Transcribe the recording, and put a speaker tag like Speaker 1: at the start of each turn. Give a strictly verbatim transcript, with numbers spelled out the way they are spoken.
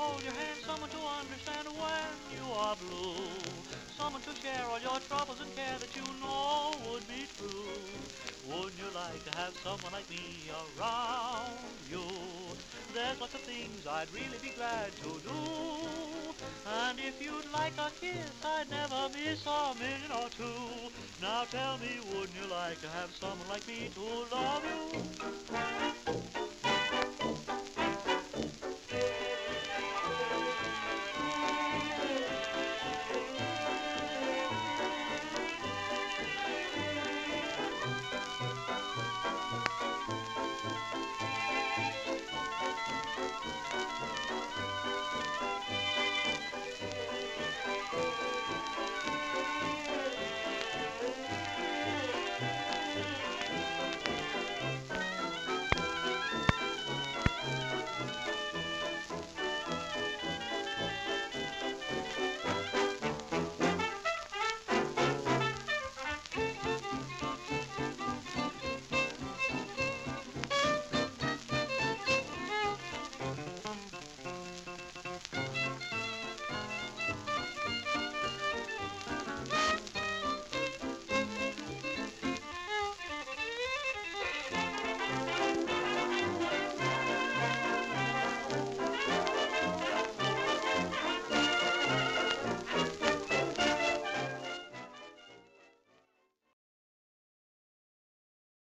Speaker 1: hold your hand, someone to understand when you are blue, someone to share all your troubles and care that you know would be true. Wouldn't you like to have someone like me around you? There's lots of things I'd really be glad to do. And if you'd like a kiss, I'd never miss a minute or two. Now tell me, wouldn't you like to have someone like me to love you?